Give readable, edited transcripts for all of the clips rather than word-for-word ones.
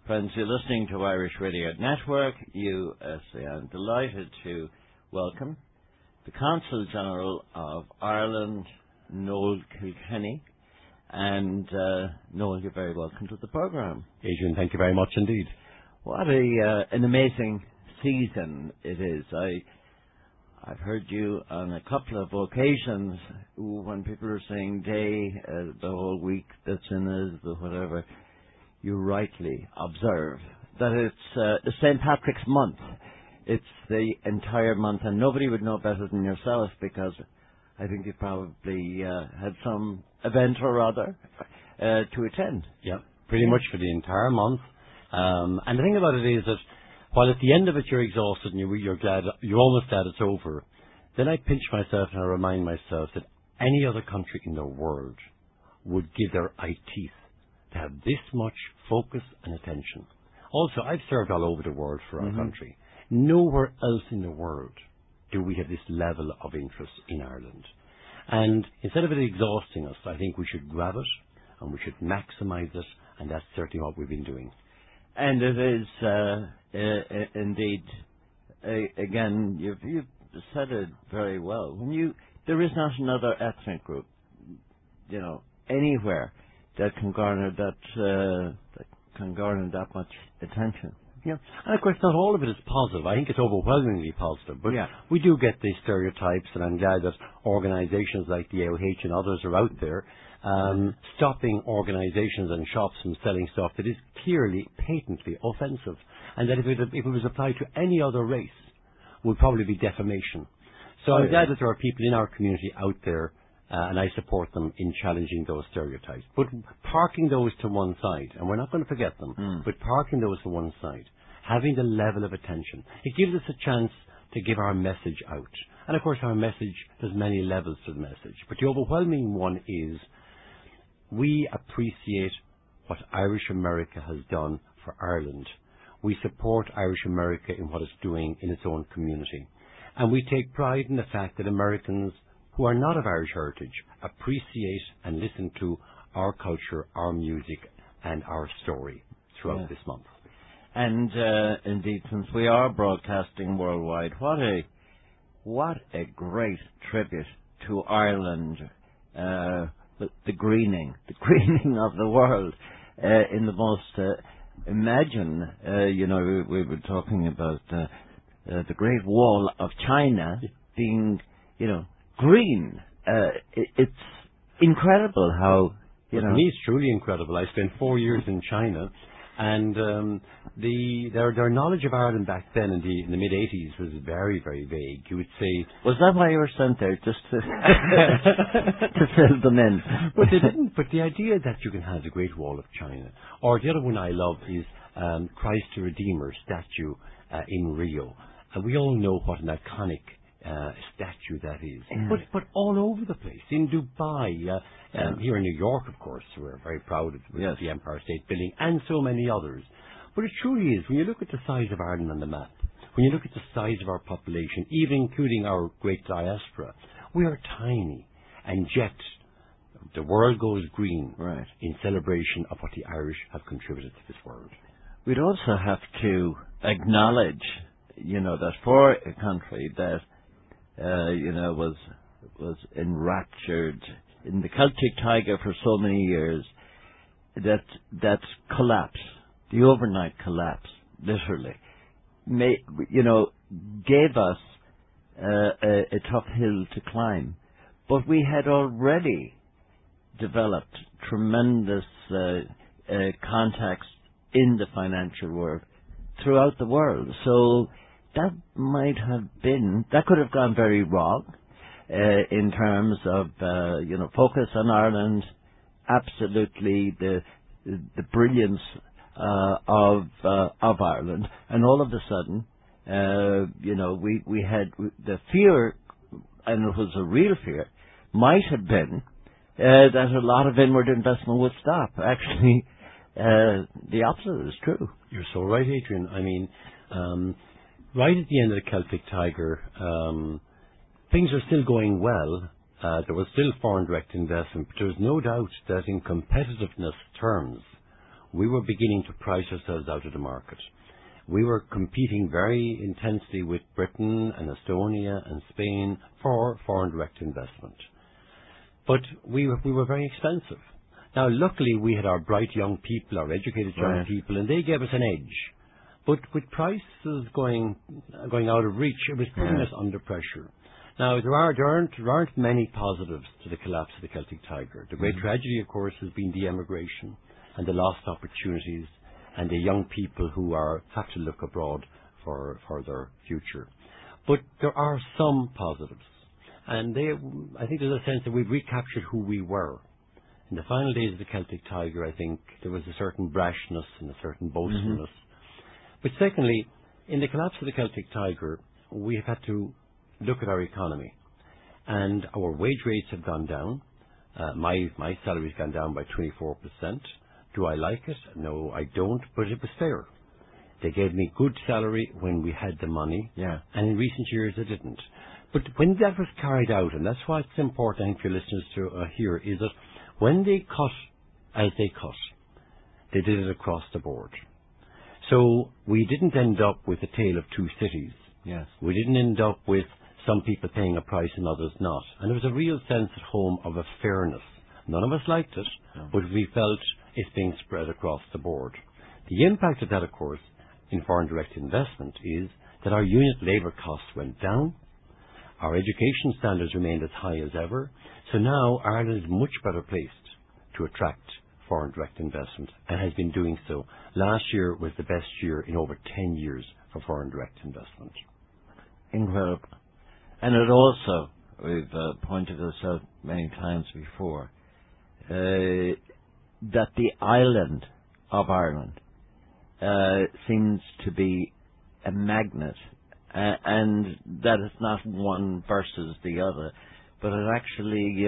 Friends, you're listening to Irish Radio Network, USA. I'm delighted to welcome the Consul General of Ireland, Noel Kilkenny. And Noel, you're very welcome to the programme. Adrian, thank you very much indeed. What an amazing season it is. I've heard you on a couple of occasions when people are saying day, the whole week that's in us, the whatever. You rightly observe that it's St. Patrick's month. It's the entire month, and nobody would know better than yourself because I think you probably had some event or other to attend. Yeah, pretty much for the entire month. And the thing about it is that while at the end of it you're exhausted and you're glad, you're almost glad it's over, then I pinch myself and I remind myself that any other country in the world would give their eye teeth to have this much focus and attention. Also, I've served all over the world for our country. Nowhere else in the world do we have this level of interest in Ireland. And instead of it exhausting us, I think we should grab it and we should maximise it, and that's certainly what we've been doing. And it is indeed, again, you've said it very well. There is not another ethnic group, anywhere that can garner that much attention. Yeah, and of course not all of it is positive. I think it's overwhelmingly positive, but we do get these stereotypes, and I'm glad that organisations like the AOH and others are out there stopping organisations and shops from selling stuff that is clearly, patently offensive, and that if it was applied to any other race, would probably be defamation. So I'm glad that there are people in our community out there, and I support them in challenging those stereotypes. But parking those to one side, and we're not going to forget them, but parking those to one side, having the level of attention, it gives us a chance to give our message out. And of course our message, there's many levels to the message, but the overwhelming one is we appreciate what Irish America has done for Ireland. We support Irish America in what it's doing in its own community. And we take pride in the fact that Americans who are not of Irish heritage appreciate and listen to our culture, our music, and our story throughout this month. And indeed, since we are broadcasting worldwide, what a great tribute to Ireland, the greening of the world in the most. Imagine, we were talking about the Great Wall of China being, green. It's incredible how, For me, it's truly incredible. I spent 4 years in China, and their knowledge of Ireland back then in the mid-80s was very, very vague. You would say... Was that why you were sent there, just to to fill them in? But they didn't. But the idea that you can have the Great Wall of China, or the other one I love is Christ the Redeemer statue in Rio. And we all know what an iconic statue that is. But all over the place. In Dubai, here in New York, of course, we're very proud of the Empire State Building, and so many others. But it truly is, when you look at the size of Ireland on the map, when you look at the size of our population, even including our great diaspora, we are tiny. And yet, the world goes green in celebration of what the Irish have contributed to this world. We'd also have to acknowledge, that for a country that, was enraptured in the Celtic Tiger for so many years, that collapse, the overnight collapse, literally, gave us a tough hill to climb. But we had already developed tremendous contacts in the financial world throughout the world. So that could have gone very wrong in terms of, focus on Ireland, absolutely the brilliance of Ireland, and all of a sudden, we had the fear, and it was a real fear, might have been that a lot of inward investment would stop. Actually, the opposite is true. You're so right, Adrian. I mean, right at the end of the Celtic Tiger, things are still going well. There was still foreign direct investment, but there's no doubt that in competitiveness terms, we were beginning to price ourselves out of the market. We were competing very intensely with Britain and Estonia and Spain for foreign direct investment. But we were very expensive. Now, luckily, we had our bright young people, our educated young people, and they gave us an edge. But with prices going out of reach, it was putting us under pressure. Now, there aren't many positives to the collapse of the Celtic Tiger. The great tragedy, of course, has been the emigration and the lost opportunities and the young people who have to look abroad for their future. But there are some positives. And I think there's a sense that we've recaptured who we were. In the final days of the Celtic Tiger, I think there was a certain brashness and a certain boastfulness. But secondly, in the collapse of the Celtic Tiger, we have had to look at our economy. And our wage rates have gone down. My salary's gone down by 24%. Do I like it? No, I don't, but it was fair. They gave me good salary when we had the money, and in recent years they didn't. But when that was carried out, and that's why it's important, I think, for your listeners to hear, is that when they cut as they cut, they did it across the board. So we didn't end up with a tale of two cities. Yes. We didn't end up with some people paying a price and others not. And there was a real sense at home of a fairness. None of us liked it, but we felt it's being spread across the board. The impact of that, of course, in foreign direct investment is that our unit labour costs went down, our education standards remained as high as ever, so now Ireland is much better placed to attract foreign direct investment and has been doing so. Last year was the best year in over 10 years for foreign direct investment. Incredible. And it also, we've pointed this out many times before, that the island of Ireland seems to be a magnet, and that it's not one versus the other, but it actually,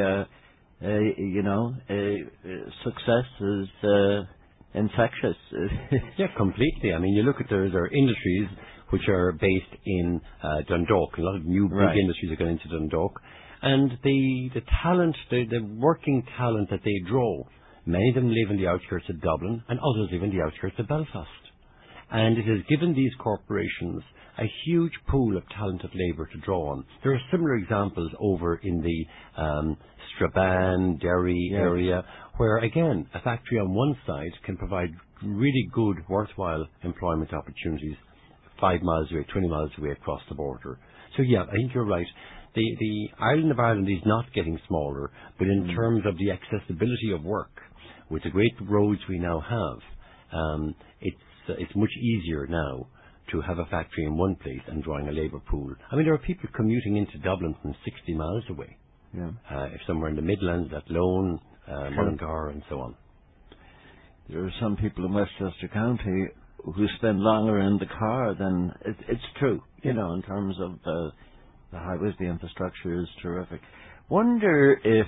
success is infectious. Yeah, completely. I mean, you look at there are industries which are based in Dundalk. A lot of new big industries are going into Dundalk, and the talent, the working talent that they draw, many of them live in the outskirts of Dublin, and others live in the outskirts of Belfast. And it has given these corporations a huge pool of talented labour to draw on. There are similar examples over in the Strabane, Derry area, where, again, a factory on one side can provide really good, worthwhile employment opportunities 5 miles away, 20 miles away across the border. So, yeah, I think you're right. The island of Ireland is not getting smaller, but in terms of the accessibility of work, with the great roads we now have, it's much easier now to have a factory in one place and drawing a labour pool. I mean, there are people commuting into Dublin from 60 miles away. Yeah. If somewhere in the Midlands, at Lone, Mullingar, and so on. There are some people in Westchester County who spend longer in the car than... It's true, in terms of the highways, the infrastructure is terrific. Wonder if...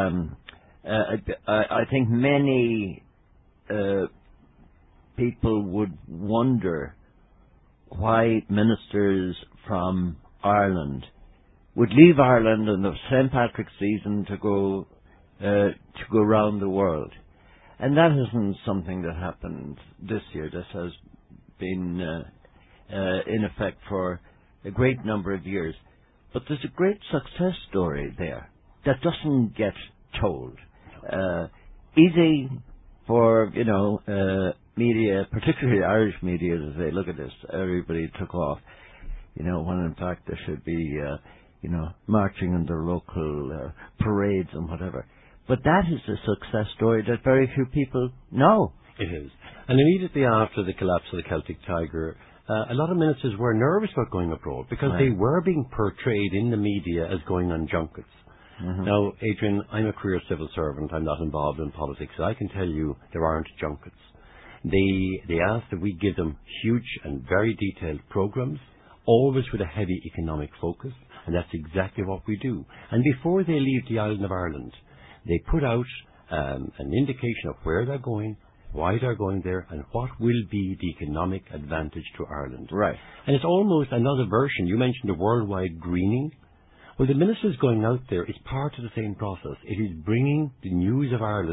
I think many people would wonder why ministers from Ireland would leave Ireland on the St. Patrick's season to go around the world. And that isn't something that happened this year. This has been in effect for a great number of years. But there's a great success story there that doesn't get told. Easy for, media, particularly Irish media, to say, look at this, everybody took off. When in fact there should be, marching in their local parades and whatever. But that is a success story that very few people know. It is. And immediately after the collapse of the Celtic Tiger, a lot of ministers were nervous about going abroad because they were being portrayed in the media as going on junkets. Now, Adrian, I'm a career civil servant. I'm not involved in politics. So I can tell you there aren't junkets. They ask that we give them huge and very detailed programs, always with a heavy economic focus, and that's exactly what we do. And before they leave the island of Ireland, they put out an indication of where they're going, why they're going there, and what will be the economic advantage to Ireland. Right. And it's almost another version. You mentioned the worldwide greening. Well, the ministers going out there is part of the same process. It is bringing the news of Ireland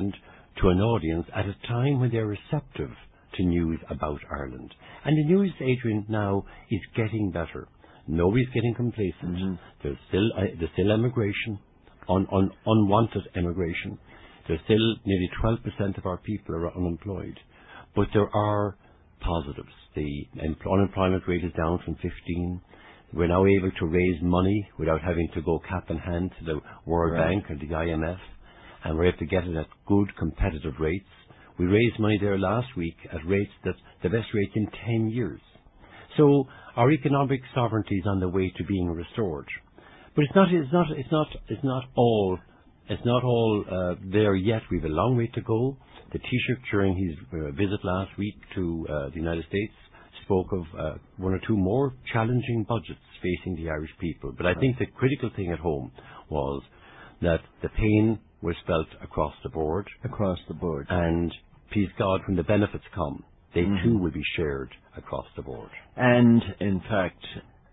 to an audience at a time when they're receptive to news about Ireland. And the news, Adrian, now is getting better. Nobody's getting complacent. Mm-hmm. There's still emigration, unwanted emigration. There's still nearly 12% of our people are unemployed. But there are positives. The unemployment rate is down from 15. We're now able to raise money without having to go cap in hand to the World Bank or the IMF, and we're able to get it at good competitive rates. We raised money there last week at rates that the best rates in 10 years. So our economic sovereignty is on the way to being restored. But it's not all there yet. We've a long way to go. The Taoiseach, during his visit last week to the United States, spoke of one or two more challenging budgets facing the Irish people. But I think the critical thing at home was that the pain was felt across the board. Across the board. And, please God, when the benefits come, they too will be shared across the board. And, in fact,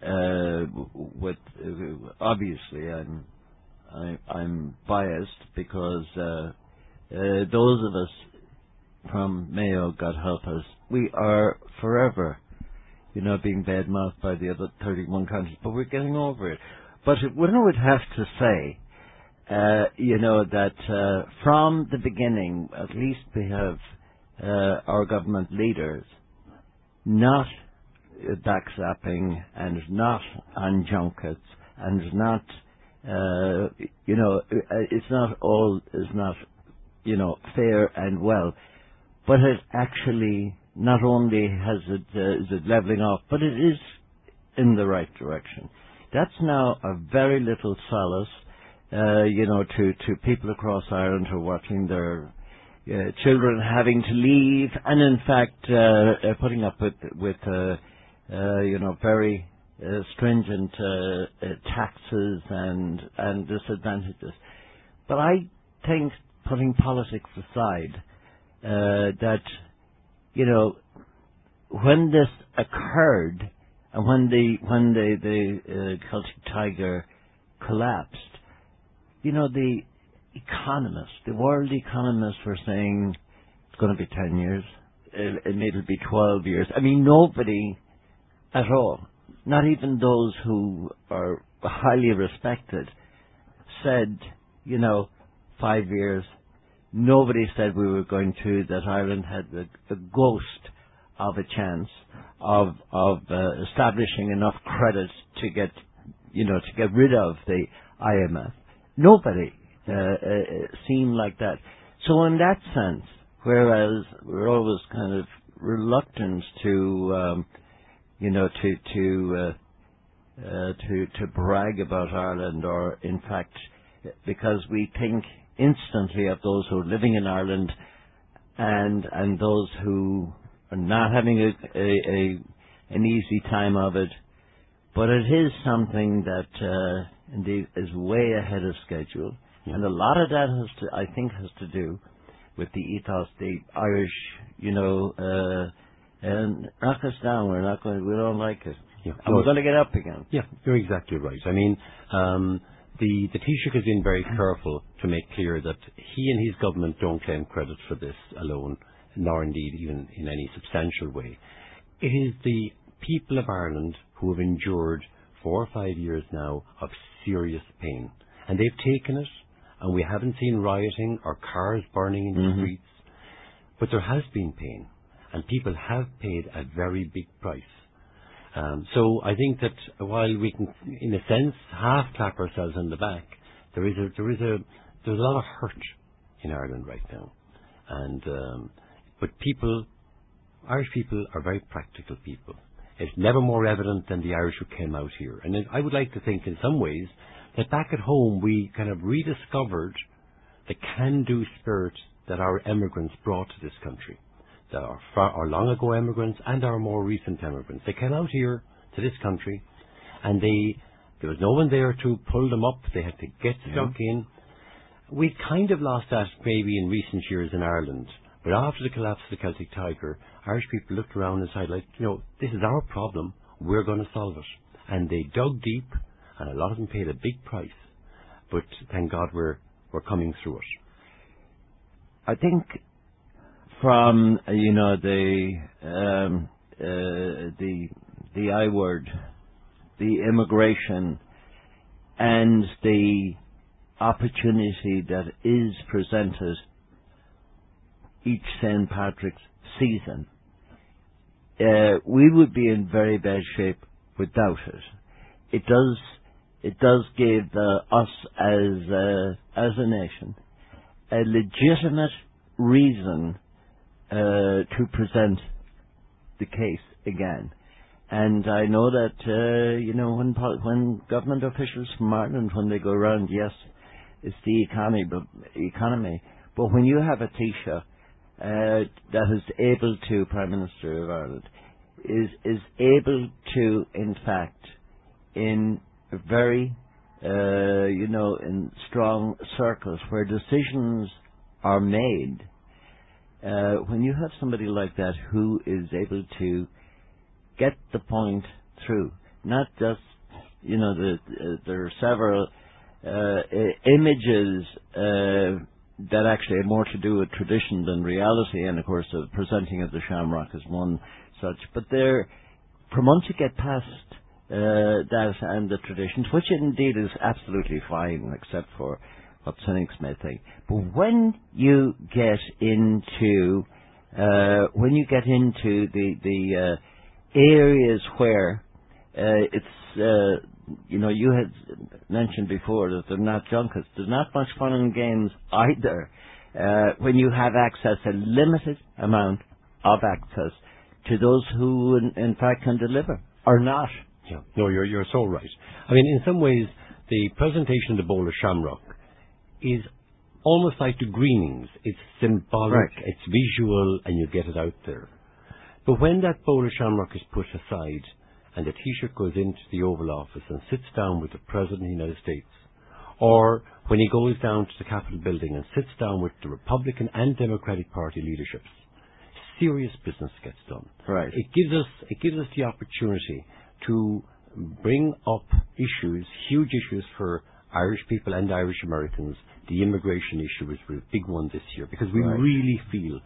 obviously I'm biased because those of us from Mayo, God help us, we are forever, being bad-mouthed by the other 31 countries, but we're getting over it. But one would have to say, that from the beginning, at least we have our government leaders not backslapping and not on junkets and not, it's not all is not, fair and well. But it actually, not only is it levelling off, but it is in the right direction. That's now a very little solace, to people across Ireland who are watching their children having to leave, and in fact putting up with very stringent taxes and disadvantages. But I think, putting politics aside, that, when this occurred and when the Celtic Tiger collapsed, the economists, the world economists were saying it's going to be 10 years, it'll be 12 years. I mean, nobody at all, not even those who are highly respected, said, 5 years. Nobody said that Ireland had the ghost of a chance of establishing enough credit to get rid of the IMF. Nobody seemed like that. So in that sense, whereas we're always kind of reluctant to brag about Ireland, or in fact, because we think instantly of those who are living in Ireland and those who are not having an easy time of it. But it is something that indeed is way ahead of schedule, and a lot of that has to do with the ethos, the Irish, and knock us down. We don't like it, and we're going to get up again. Yeah, you're exactly right. I mean, the Taoiseach has been very careful to make clear that he and his government don't claim credit for this alone, nor indeed even in any substantial way. It is the people of Ireland who have endured 4 or 5 years now of serious pain. And they've taken it, and we haven't seen rioting or cars burning in the streets. But there has been pain, and people have paid a very big price. So I think that while we can, in a sense, half clap ourselves on the back, there's a lot of hurt in Ireland right now. And but Irish people are very practical people. It's never more evident than the Irish who came out here. And I would like to think in some ways that back at home we kind of rediscovered the can-do spirit that our emigrants brought to this country. Our long ago emigrants and our more recent emigrants. They came out here to this country and there was no one there to pull them up. They had to get stuck in. We kind of lost that maybe in recent years in Ireland. But after the collapse of the Celtic Tiger, Irish people looked around and said, this is our problem. We're going to solve it. And they dug deep, and a lot of them paid a big price. But thank God we're coming through it. I think from the I word, the immigration, and the opportunity that is presented each St. Patrick's season, we would be in very bad shape without it. It does give us as a nation a legitimate reason to present the case again. And I know that when government officials from Ireland, when they go around, yes, it's the economy, but when you have a Taoiseach that is able to, Prime Minister of Ireland, is able to, in fact, in very, in strong circles where decisions are made, when you have somebody like that who is able to get the point through, not just, there are several images that actually have more to do with tradition than reality, and of course the presenting of the Shamrock is one such, but from once you get past that and the traditions, which indeed is absolutely fine, except for what cynics may think. But when you get into the areas where it's you had mentioned before that they're not junkets. There's not much fun and games either when you have access, a limited amount of access to those who in fact can deliver or not. Yeah, no, you're so right. I mean, in some ways, the presentation of the Bowl of Shamrock is almost like the Greenings. It's symbolic, right. It's visual, and you get it out there. But when that Bowl of Shamrock is put aside, and the Taoiseach goes into the Oval Office and sits down with the President of the United States, or when he goes down to the Capitol building and sits down with the Republican and Democratic Party leaderships, serious business gets done. Right. It gives us the opportunity to bring up issues, huge issues for Irish people and Irish Americans. The immigration issue is a big one this year, because we really feel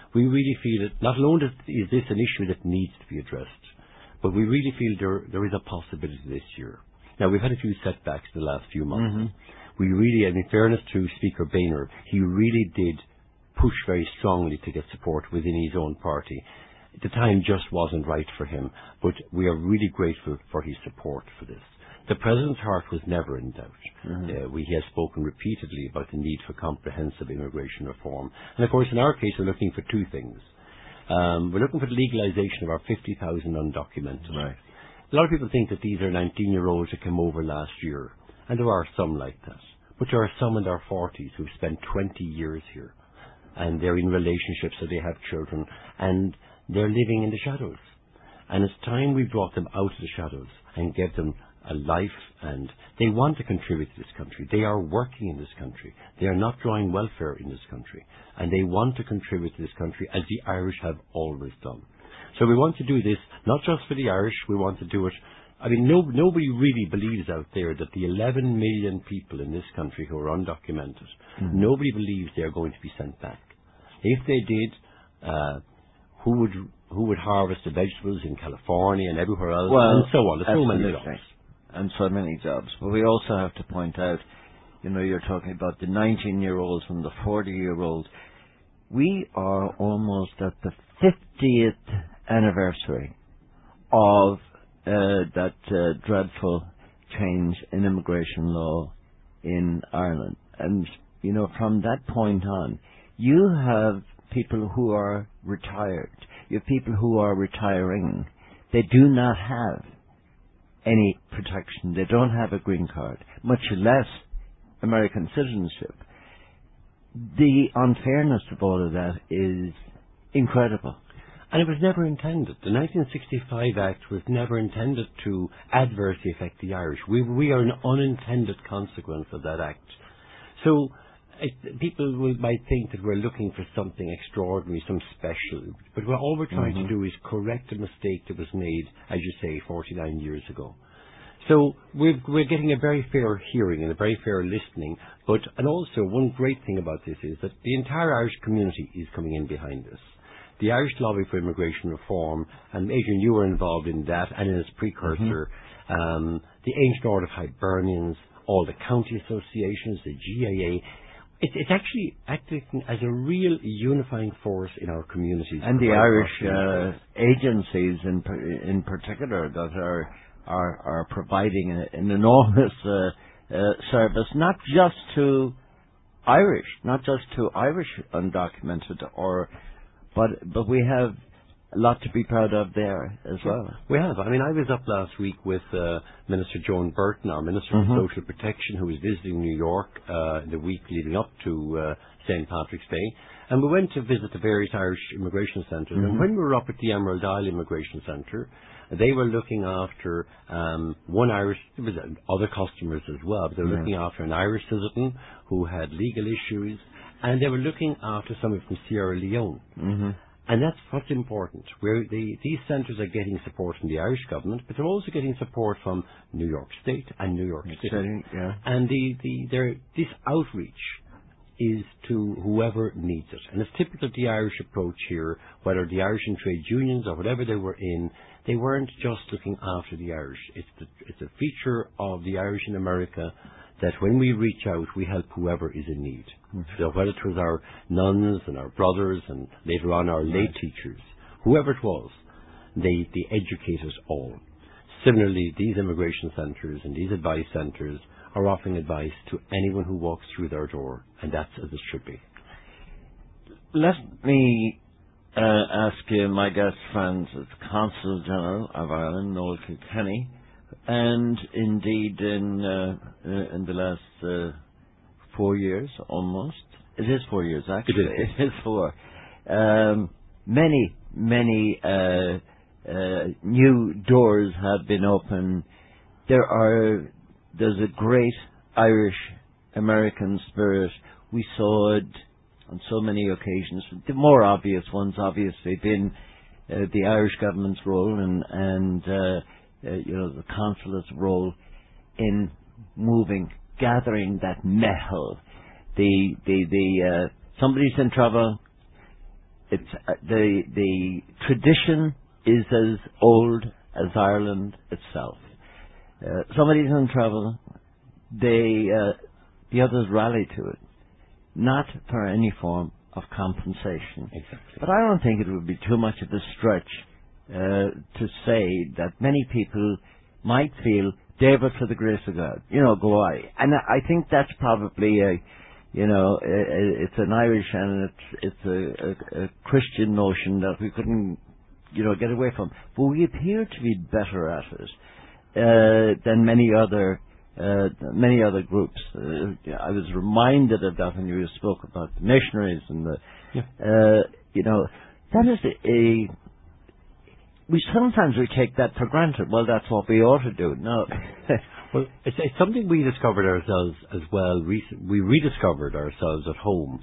that not only is this an issue that needs to be addressed, but we really feel there is a possibility this year. Now, we've had a few setbacks in the last few months. Mm-hmm. We really, and in fairness to Speaker Boehner, he really did push very strongly to get support within his own party. The time just wasn't right for him, but we are really grateful for his support for this. The President's heart was never in doubt. Mm-hmm. He has spoken repeatedly about the need for comprehensive immigration reform. And of course, in our case, we're looking for two things. We're looking for the legalisation of our 50,000 undocumented. Right. A lot of people think that these are 19-year-olds that came over last year, and there are some like that. But there are some in their 40s who've spent 20 years here, and they're in relationships, so they have children, and they're living in the shadows. And it's time we brought them out of the shadows and gave them a life, and they want to contribute to this country. They are working in this country. They are not drawing welfare in this country, and they want to contribute to this country as the Irish have always done. So we want to do this not just for the Irish. We want to do it. I mean, nobody really believes out there that the 11 million people in this country who are undocumented, nobody believes they are going to be sent back. If they did, who would harvest the vegetables in California and everywhere else, and so on? There's so many jobs. And so many jobs. But we also have to point out, you're talking about the 19-year-olds and the 40-year-olds. We are almost at the 50th anniversary of that dreadful change in immigration law in Ireland. And, from that point on, you have people who are retired. You have people who are retiring. They do not have any protection. They don't have a green card, much less American citizenship. The unfairness of all of that is incredible. And it was never intended. The 1965 Act was never intended to adversely affect the Irish. We are an unintended consequence of that Act. So people might think that we're looking for something extraordinary, some special. But all we're trying to do is correct a mistake that was made, as you say, 49 years ago. So we're getting a very fair hearing and a very fair listening. And also one great thing about this is that the entire Irish community is coming in behind this. The Irish Lobby for Immigration Reform, and Adrian, you were involved in that and in its precursor, the Ancient Order of Hibernians, all the county associations, the GAA. It's actually acting as a real unifying force in our communities. And the Irish agencies in particular that are providing an enormous service, not just to Irish undocumented, but we have a lot to be proud of there as well. We have. I mean, I was up last week with Minister Joan Burton, our Minister for Social Protection, who was visiting New York the week leading up to St. Patrick's Day. And we went to visit the various Irish immigration centres. And when we were up at the Emerald Isle Immigration Centre, they were looking after one Irish, there was other customers as well, but they were looking after an Irish citizen who had legal issues, and they were looking after somebody from Sierra Leone. And that's what's important. These centres are getting support from the Irish government, but they're also getting support from New York State and New York City. And this outreach is to whoever needs it. And it's typical of the Irish approach here, whether the Irish in trade unions or whatever they were in, they weren't just looking after the Irish. It's a feature of the Irish in America that when we reach out, we help whoever is in need. So whether it was our nuns and our brothers and later on our lay teachers, whoever it was, they educate us all. Similarly, these immigration centres and these advice centres are offering advice to anyone who walks through their door, and that's as it should be. Let me ask you, my guest friends, as Consul General of Ireland, Noel Kilkenny, and indeed in the last 4 years almost. It is 4 years, actually. It is 4. Many new doors have been opened. There's a great Irish-American spirit. We saw it on so many occasions. The more obvious ones, obviously, being the Irish government's role and the consulate's role in gathering that metal. Somebody's in trouble. It's the tradition is as old as Ireland itself. Somebody's in trouble. The others rally to it, not for any form of compensation. Exactly. But I don't think it would be too much of a stretch to say that many people might feel, David, for the grace of God, go I. And I think that's probably it's an Irish and it's a Christian notion that we couldn't, get away from. But we appear to be better at it than many other groups. I was reminded of that when you spoke about the missionaries and that is we sometimes take that for granted. Well, that's what we ought to do. No. Well, it's something we discovered ourselves as well. We rediscovered ourselves at home.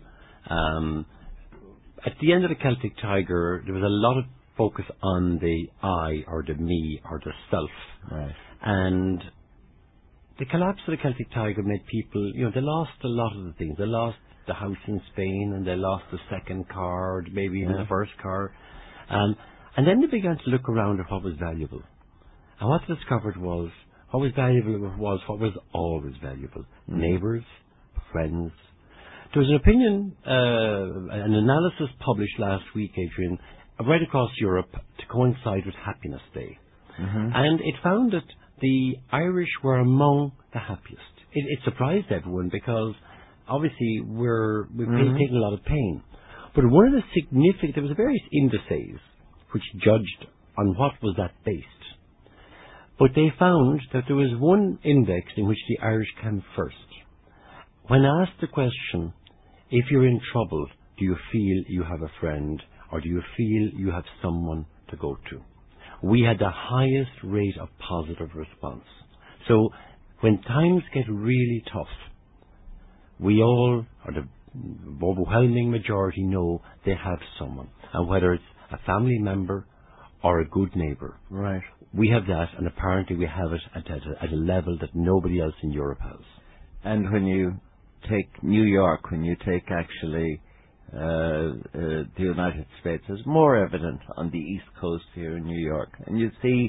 At the end of the Celtic Tiger, there was a lot of focus on the I or the me or the self. Right. And the collapse of the Celtic Tiger made people, they lost a lot of the things. They lost the house in Spain and they lost the second car, or maybe even the first car. And then they began to look around at what was valuable. And what they discovered was what was valuable was what was always valuable. Neighbours, friends. There was an opinion, an analysis published last week, Adrian, right across Europe to coincide with Happiness Day. And it found that the Irish were among the happiest. It surprised everyone because obviously we've taken a lot of pain. But one of the there was various indices which judged on what was that based. But they found that there was one index in which the Irish came first. When asked the question, if you're in trouble, do you feel you have a friend, or do you feel you have someone to go to? We had the highest rate of positive response. So when times get really tough, we all, or the overwhelming majority, know they have someone. And whether it's a family member or a good neighbour. Right. We have that, and apparently we have it at a level that nobody else in Europe has. And when you take New York, when you take actually the United States, it's more evident on the East Coast here in New York. And you see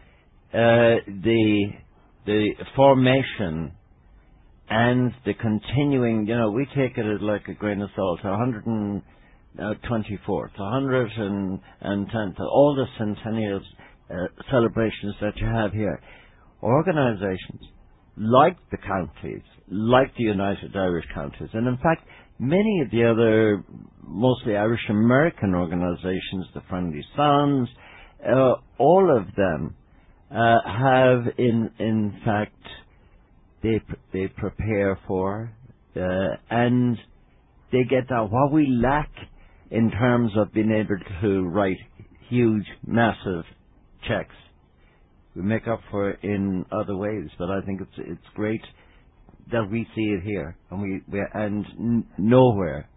the formation and the continuing, we take it as like a grain of salt, 124th, 110th, all the centennial celebrations that you have here. Organizations like the counties, like the United Irish Counties, and in fact, many of the other, mostly Irish American organizations, the Friendly Sons, all of them have, in fact, they prepare for, and they get that. What we lack in terms of being able to write huge, massive checks, we make up for it in other ways. But I think it's great that we see it here, and nowhere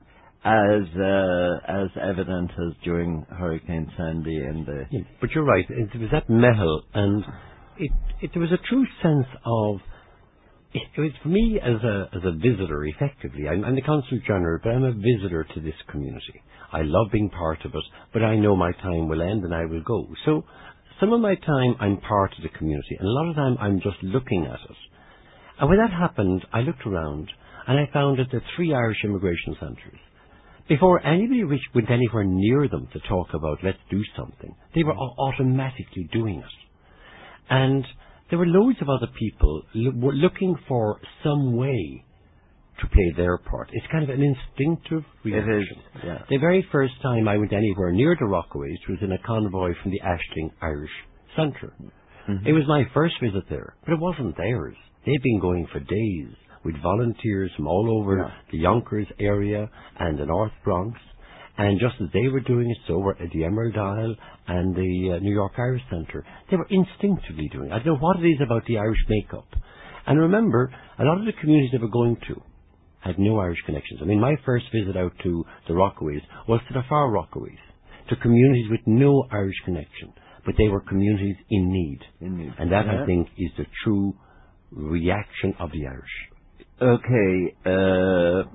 as evident as during Hurricane Sandy and the. Yeah, but you're right. It was that metal, and there was a true sense of. It was for me as a visitor, effectively. I'm the Consul General, but I'm a visitor to this community. I love being part of it, but I know my time will end and I will go. So some of my time I'm part of the community, and a lot of the time I'm just looking at it. And when that happened, I looked around and I found that the 3 Irish immigration centres, before anybody went anywhere near them to talk about let's do something, they were automatically doing it. And there were loads of other people looking for some way to play their part. It's kind of an instinctive reaction. It is, yeah. The very first time I went anywhere near the Rockaways was in a convoy from the Ashling Irish Centre. Mm-hmm. It was my first visit there, but it wasn't theirs. They'd been going for days with volunteers from all over the Yonkers area and the North Bronx. And just as they were doing it, so were the Emerald Isle and the New York Irish Centre. They were instinctively doing it. I don't know what it is about the Irish makeup. And remember, a lot of the communities they were going to had no Irish connections. I mean, my first visit out to the Rockaways was to the far Rockaways, to communities with no Irish connection. But they were communities in need. And that, I think, is the true reaction of the Irish. Okay.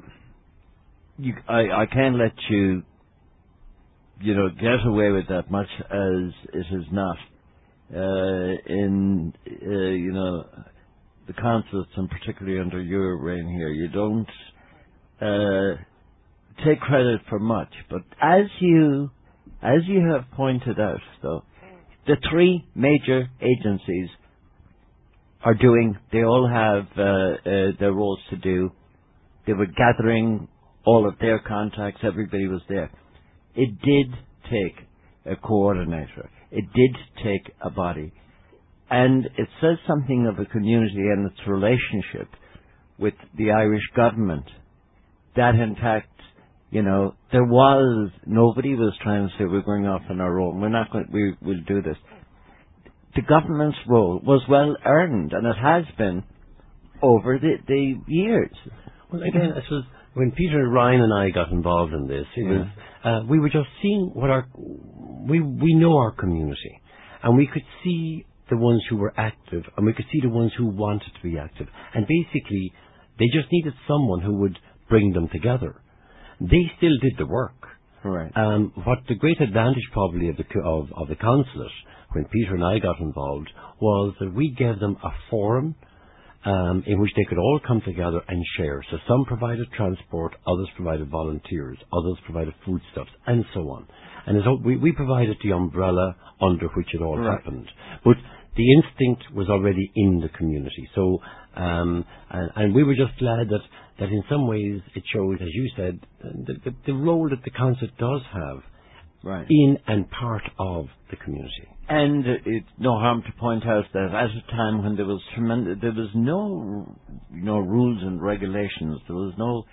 I can't let you get away with that much as it is not. In the consulates, and particularly under your reign here, you don't take credit for much. But as you have pointed out, though, the 3 major agencies are doing. They all have their roles to do. They were gathering all of their contacts. Everybody was there. It did take a coordinator. It did take a body. And it says something of a community and its relationship with the Irish government. That, in fact, nobody was trying to say we're going off on our own. We'll do this. The government's role was well earned, and it has been over the years. Well, again, I suppose when Peter Ryan and I got involved in this, it was we were just seeing what we know our community, and we could see the ones who were active, and we could see the ones who wanted to be active, and basically they just needed someone who would bring them together. They still did the work. Right. What the great advantage probably of the consulate when Peter and I got involved was that we gave them a forum in which they could all come together and share. So some provided transport, others provided volunteers, others provided foodstuffs, and so on. And so we provided the umbrella under which it all happened. But the instinct was already in the community. So, and we were just glad that in some ways it shows, as you said, the role that the consulate does have in and part of the community. And it's no harm to point out that at a time when there was no rules and regulations, there was no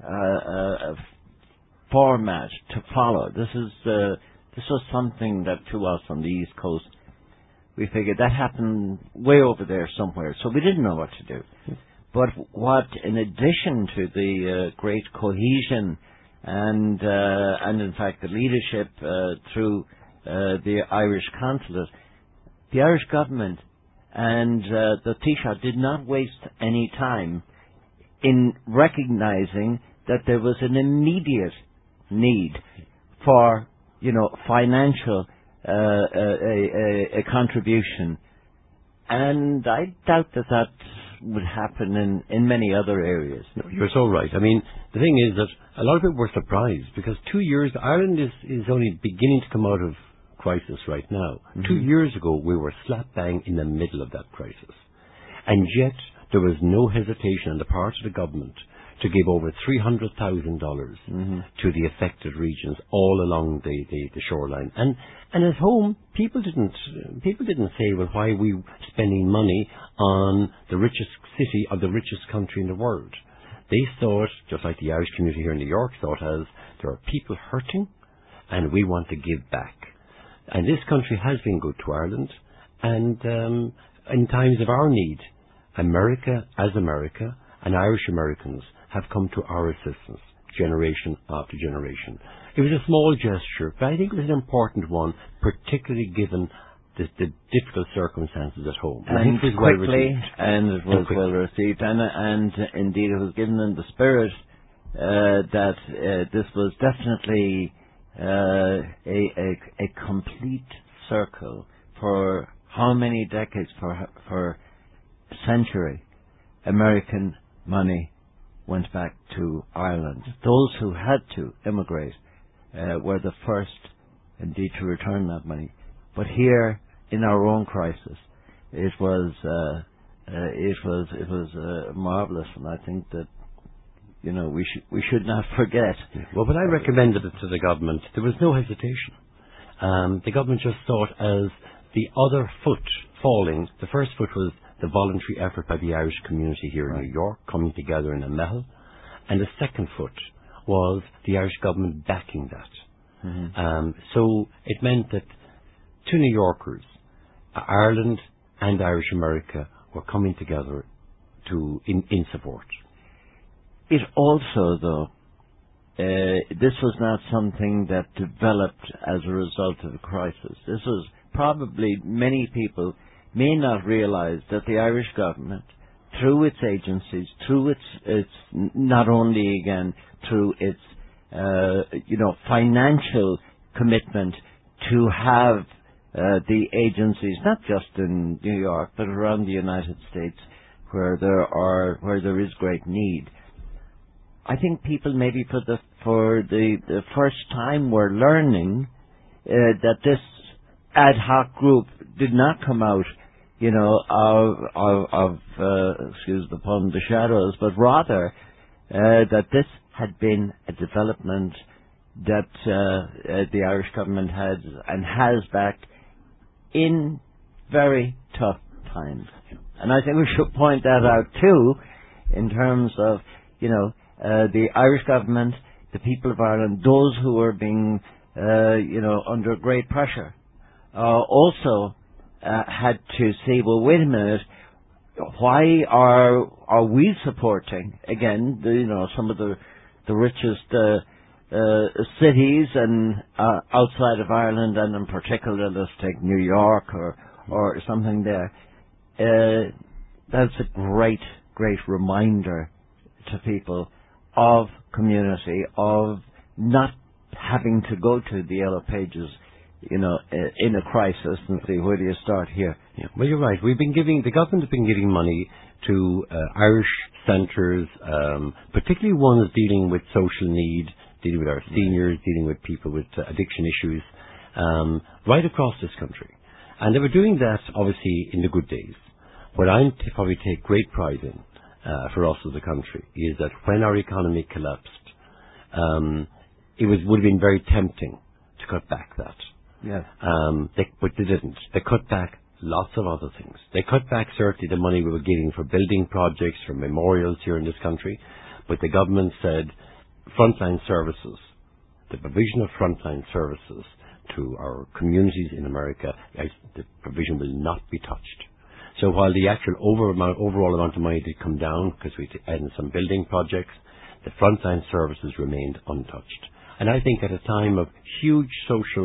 format to follow. This was something that to us on the East Coast, we figured that happened way over there somewhere, so we didn't know what to do. But what, in addition to the great cohesion and in fact the leadership through the Irish consulate, the Irish government and the Taoiseach did not waste any time in recognizing that there was an immediate need for, financial a contribution. And I doubt that would happen in many other areas. No, you're so right. I mean, the thing is that a lot of people were surprised because 2 years, Ireland is only beginning to come out of crisis right now. Mm-hmm. 2 years ago, we were slap bang in the middle of that crisis. And yet, there was no hesitation on the part of the government to give over $300,000 to the affected regions all along the shoreline. And at home, people didn't say, well, why are we spending money on the richest city of the richest country in the world? They thought, just like the Irish community here in New York thought, as there are people hurting and we want to give back. And this country has been good to Ireland, and in times of our need, America and Irish Americans have come to our assistance generation after generation. It was a small gesture, but I think it was an important one, particularly given the difficult circumstances at home. And it was quickly, and it was well received, and indeed it was given in the spirit that this was definitely a complete circle for how many decades, for a century, American money went back to Ireland. Those who had to immigrate were the first, indeed, to return that money. But here, in our own crisis, it was marvelous, and I think that we should not forget. Well, when I recommended it to the government, there was no hesitation. The government just thought, as the other foot falling, the first foot was the voluntary effort by the Irish community here in New York, coming together in a Mehel. And the second foot was the Irish government backing that. Mm-hmm. So it meant that to New Yorkers, Ireland and Irish America were coming together in support. It also, though, this was not something that developed as a result of the crisis. This was probably, many people may not realize that the Irish government, through its agencies, through its not only again through its financial commitment to have the agencies, not just in New York but around the United States, where there is great need. I think people maybe for the first time were learning that this ad hoc group did not come out, of excuse the pun, the shadows, but rather that this had been a development that the Irish government had and has backed in very tough times. And I think we should point that out too, in terms of, the Irish government, the people of Ireland, those who are being, under great pressure, also had to say, well, wait a minute, why are we supporting, again, some of the richest cities and outside of Ireland, and in particular, let's take New York or something there. That's a great reminder to people of community, of not having to go to the Yellow Pages, in a crisis and say, where do you start here? Yeah. Well, you're right. The government has been giving money to Irish centres, particularly ones dealing with social need, dealing with our seniors, dealing with people with addiction issues, right across this country. And they were doing that, obviously, in the good days. What I probably take great pride in, for us as a country, is that when our economy collapsed, it would have been very tempting to cut back that. Yeah. But they didn't. They cut back lots of other things. They cut back certainly the money we were giving for building projects, for memorials here in this country, but the government said frontline services, the provision of frontline services to our communities in America, the provision will not be touched. So while the actual overall amount of money did come down because we added some building projects, the frontline services remained untouched. And I think at a time of huge social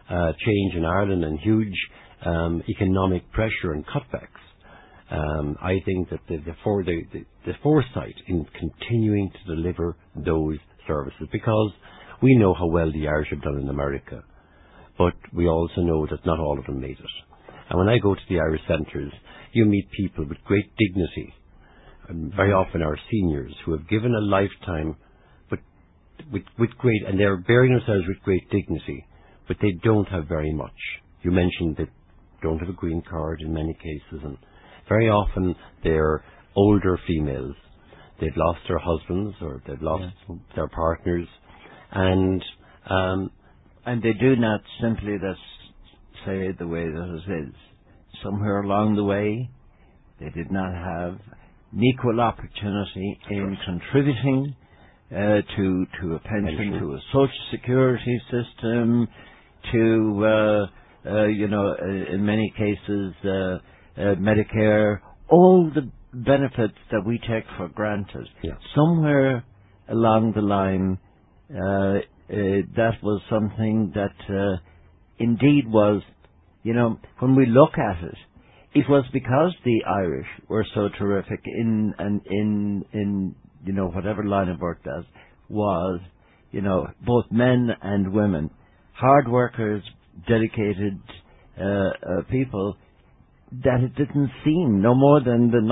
change in Ireland and huge economic pressure and cutbacks, I think that the foresight in continuing to deliver those services, because we know how well the Irish have done in America, but we also know that not all of them made it. And when I go to the Irish centres, you meet people with great dignity, and very often our seniors who have given a lifetime, but with great, and they're bearing themselves with great dignity, but they don't have very much. You mentioned they don't have a green card in many cases, and very often they're older females. They've lost their husbands or they've lost their partners, and they do not simply, let's say the way that it is. Somewhere along the way, they did not have an equal opportunity in contributing to a pension, to a social security system, to in many cases Medicare, all the benefits that we take for granted. Yeah. Somewhere along the line, that was something that indeed was, when we look at it, it was because the Irish were so terrific in whatever line of work that was, both men and women, hard workers, dedicated people, that it didn't seem, no more than the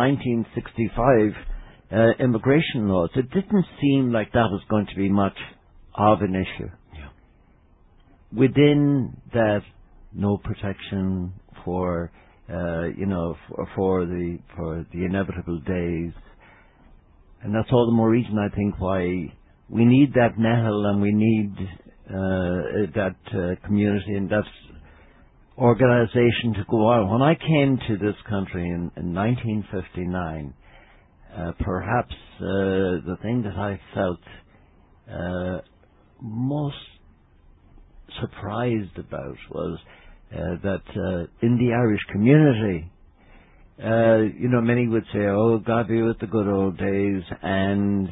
1965 immigration laws, it didn't seem like that was going to be much of an issue. Yeah. Within that, no protection for the inevitable days, and that's all the more reason, I think, why we need that nettle and we need that community and that organization to go on. When I came to this country in 1959, perhaps the thing that I felt most surprised about was that in the Irish community, many would say, "Oh, God be with the good old days," and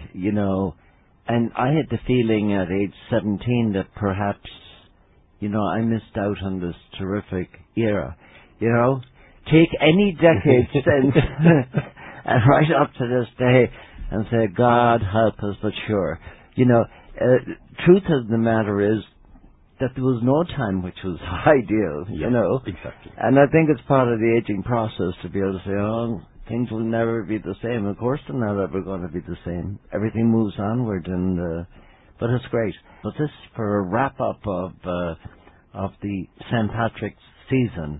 I had the feeling at age 17 that perhaps, I missed out on this terrific era. Take any decade since and right up to this day and say, God help us, but sure. Truth of the matter is that there was no time which was ideal, Exactly. And I think it's part of the aging process to be able to say, oh, things will never be the same. Of course they're not ever going to be the same. Everything moves onward, but it's great. But this for a wrap-up of the St. Patrick's season.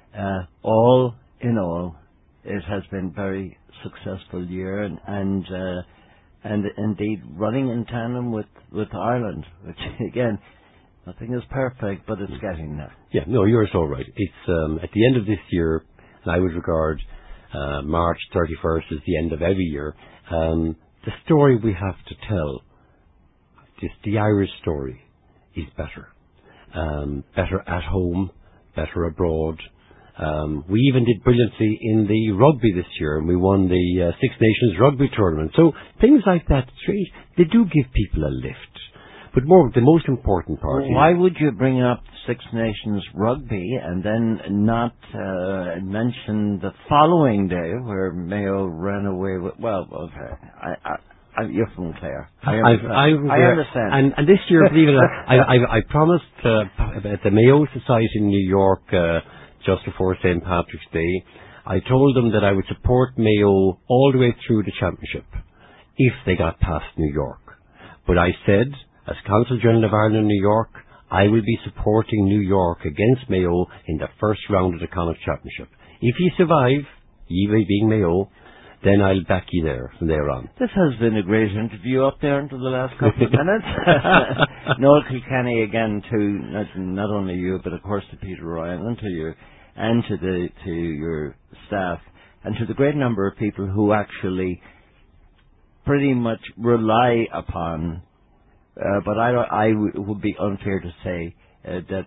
All in all, it has been a very successful year, and indeed running in tandem with Ireland, which again, nothing is perfect, but it's getting there. Yeah, no, you're so right. It's at the end of this year, and I would regard March 31st as the end of every year. The story we have to tell, the Irish story, is better. Better at home, better abroad. We even did brilliantly in the rugby this year, and we won the Six Nations rugby tournament. So things like that, they do give people a lift. But the most important part is... Why would you bring up Six Nations rugby and then not mention the following day where Mayo ran away with... Well, okay. You're from Clare. I understand. And this year, believe it or not, I promised at the Mayo Society in New York just before St. Patrick's Day, I told them that I would support Mayo all the way through the championship if they got past New York. But I said, as Consul General of Ireland in New York, I will be supporting New York against Mayo in the first round of the Connacht Championship. If you survive, you being Mayo, then I'll back you there from there on. This has been a great interview up there until the last couple of minutes. Noel Kilkenny again to not only you, but of course to Peter Ryan and to you, and to your staff, and to the great number of people who actually pretty much rely upon. But I would be unfair to say that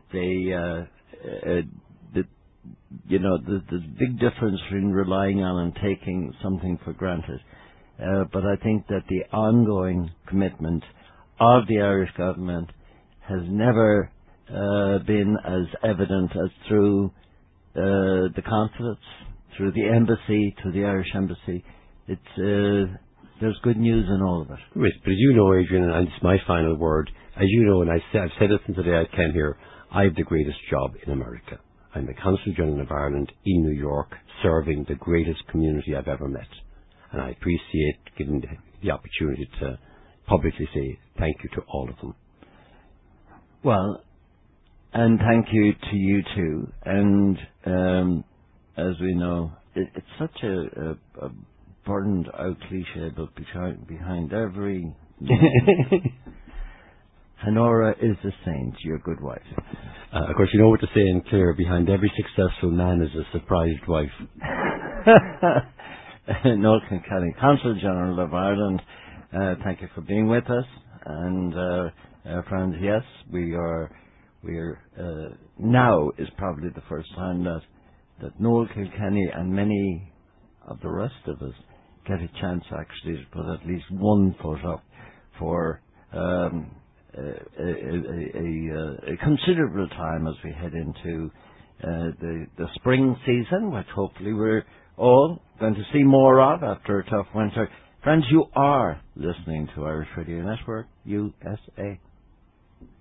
the big difference between relying on and taking something for granted. But I think that the ongoing commitment of the Irish government has never been as evident as through the consulates, through the embassy, through the Irish embassy. There's good news in all of it. Right, but as you know, Adrian, and it's my final word, as you know, and I've said it since the day I came here, I have the greatest job in America. I'm the Consul General of Ireland in New York, serving the greatest community I've ever met. And I appreciate giving the opportunity to publicly say thank you to all of them. Well, and thank you to you too. And as we know, it's such a burned out cliche, but behind every Honora is a saint, your good wife. Of course, you know what to say in Clare, behind every successful man is a surprised wife. Noel Kilkenny, Consul General of Ireland, thank you for being with us. And friends, yes, we're now is probably the first time that Noel Kilkenny and many of the rest of us get a chance actually to put at least one foot up for a considerable time as we head into the spring season, which hopefully we're all going to see more of after a tough winter. Friends, you are listening to Irish Radio Network, USA.